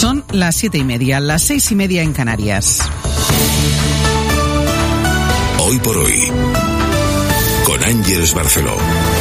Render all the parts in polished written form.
Son las 7:30, las 6:30 en Canarias. Hoy por hoy, con Ángeles Barceló.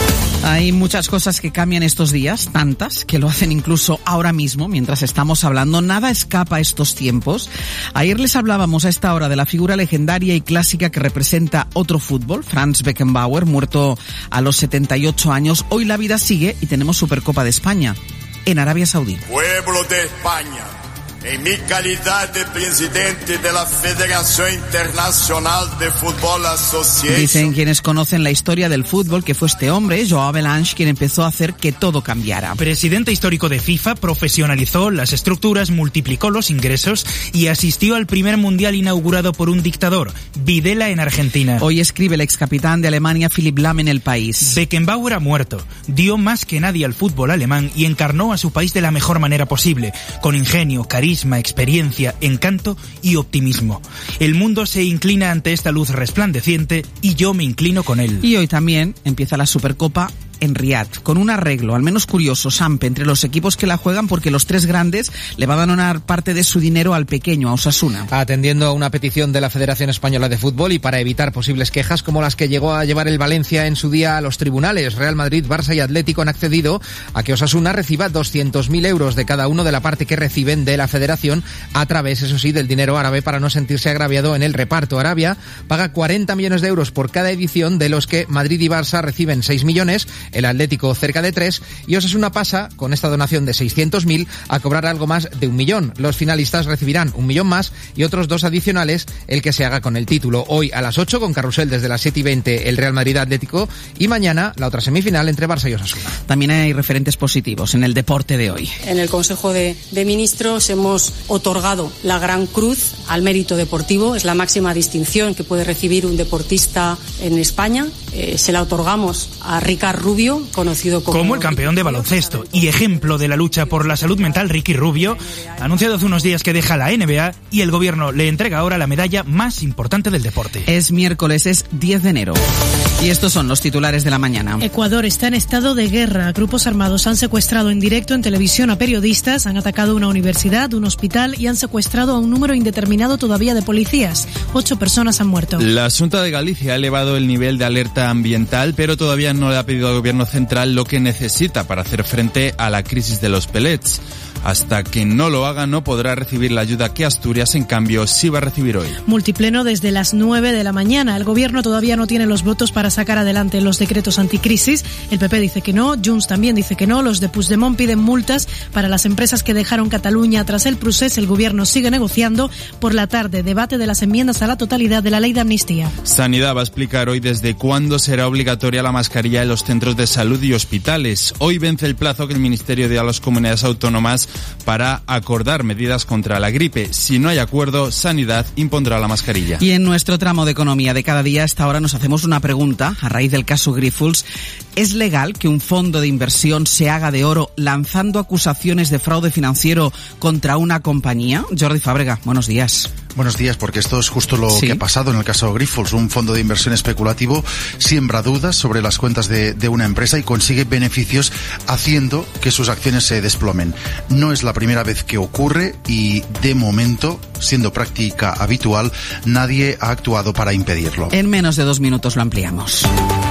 Hay muchas cosas que cambian estos días, tantas, que lo hacen incluso ahora mismo, mientras estamos hablando. Nada escapa a estos tiempos. Ayer les hablábamos a esta hora de la figura legendaria y clásica que representa otro fútbol, Franz Beckenbauer, muerto a los 78 años. Hoy la vida sigue y tenemos Supercopa de España en Arabia Saudí. Pueblo de España, en mi calidad de presidente de la Federación Internacional de Fútbol Association. Dicen quienes conocen la historia del fútbol que fue este hombre, Joao Belange, quien empezó a hacer que todo cambiara. Presidente histórico de FIFA, profesionalizó las estructuras, multiplicó los ingresos y asistió al primer mundial inaugurado por un dictador, Videla en Argentina. Hoy escribe el excapitán de Alemania, Philipp Lahm, en El País. Beckenbauer ha muerto, dio más que nadie al fútbol alemán y encarnó a su país de la mejor manera posible, con ingenio, carisma, experiencia, encanto y optimismo. El mundo se inclina ante esta luz resplandeciente y yo me inclino con él. Y hoy también empieza la Supercopa en Riad, con un arreglo, al menos curioso, Sampe, entre los equipos que la juegan, porque los tres grandes le van a donar parte de su dinero al pequeño, a Osasuna. Atendiendo a una petición de la Federación Española de Fútbol y para evitar posibles quejas como las que llegó a llevar el Valencia en su día a los tribunales, Real Madrid, Barça y Atlético han accedido a que Osasuna reciba 200.000 euros de cada uno de la parte que reciben de la Federación a través, eso sí, del dinero árabe para no sentirse agraviado en el reparto. Arabia paga 40 millones de euros por cada edición, de los que Madrid y Barça reciben 6 millones, el Atlético cerca de 3, y Osasuna pasa, con esta donación de 600.000, a cobrar algo más de 1 millón. Los finalistas recibirán 1 millón más y otros 2 adicionales, el que se haga con el título. Hoy a las 8, con carrusel desde las 7:20, el Real Madrid Atlético, y mañana la otra semifinal entre Barça y Osasuna. También hay referentes positivos en el deporte de hoy. En el Consejo de Ministros hemos otorgado la Gran Cruz al mérito deportivo. Es la máxima distinción que puede recibir un deportista en España. Se la otorgamos a Ricard Rubio, conocido como el campeón de baloncesto y ejemplo de la lucha por la salud mental. Ricky Rubio ha anunciado hace unos días que deja la NBA y el gobierno le entrega ahora la medalla más importante del deporte. Es miércoles, es 10 de enero. Y estos son los titulares de la mañana. Ecuador está en estado de guerra. Grupos armados han secuestrado en directo en televisión a periodistas, han atacado una universidad, un hospital y han secuestrado a un número indeterminado todavía de policías. 8 personas han muerto. La Xunta de Galicia ha elevado el nivel de alerta ambiental, pero todavía no le ha pedido al gobierno central lo que necesita para hacer frente a la crisis de los pellets. Hasta que no lo haga, no podrá recibir la ayuda que Asturias, en cambio, sí va a recibir hoy. Multipleno desde las 9 de la mañana. El gobierno todavía no tiene los votos para sacar adelante los decretos anticrisis. El PP dice que no, Junts también dice que no. Los de Puigdemont piden multas para las empresas que dejaron Cataluña tras el procés. El gobierno sigue negociando. Por la tarde, debate de las enmiendas a la totalidad de la ley de amnistía. Sanidad va a explicar hoy desde cuándo será obligatoria la mascarilla en los centros de salud y hospitales. Hoy vence el plazo que el Ministerio dio a las comunidades autónomas para acordar medidas contra la gripe. Si no hay acuerdo, Sanidad impondrá la mascarilla. Y en nuestro tramo de economía de cada día, a esta hora nos hacemos una pregunta a raíz del caso Grifols. ¿Es legal que un fondo de inversión se haga de oro lanzando acusaciones de fraude financiero contra una compañía? Jordi Fábrega, buenos días. Buenos días, porque esto es justo lo que ha pasado en el caso Grifols. Un fondo de inversión especulativo siembra dudas sobre las cuentas de una empresa y consigue beneficios haciendo que sus acciones se desplomen. No es la primera vez que ocurre y, de momento, siendo práctica habitual, nadie ha actuado para impedirlo. En menos de 2 minutos lo ampliamos.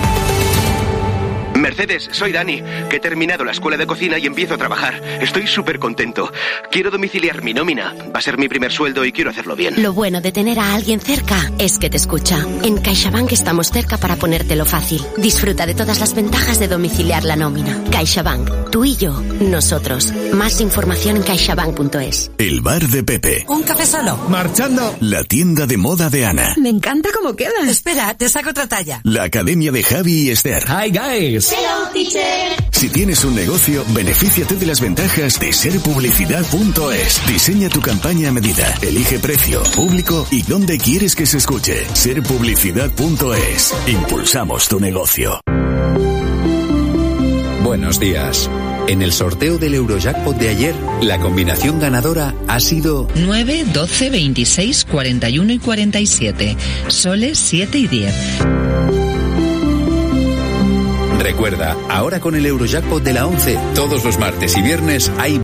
Mercedes, soy Dani, que he terminado la escuela de cocina y empiezo a trabajar. Estoy súper contento. Quiero domiciliar mi nómina. Va a ser mi primer sueldo y quiero hacerlo bien. Lo bueno de tener a alguien cerca es que te escucha. En CaixaBank estamos cerca para ponértelo fácil. Disfruta de todas las ventajas de domiciliar la nómina. CaixaBank, tú y yo, nosotros. Más información en caixabank.es. El bar de Pepe. ¿Un café solo? Marchando. La tienda de moda de Ana. Me encanta cómo queda. Espera, te saco otra talla. La academia de Javi y Esther. Hi guys. Hello, teacher. Si tienes un negocio, benefíciate de las ventajas de serpublicidad.es. Diseña tu campaña a medida, elige precio, público y dónde quieres que se escuche. Serpublicidad.es. Impulsamos tu negocio. Buenos días. En el sorteo del Eurojackpot de ayer, la combinación ganadora ha sido 9, 12, 26, 41 y 47. Soles 7 y 10. Recuerda, ahora con el Eurojackpot de la 11, todos los martes y viernes hay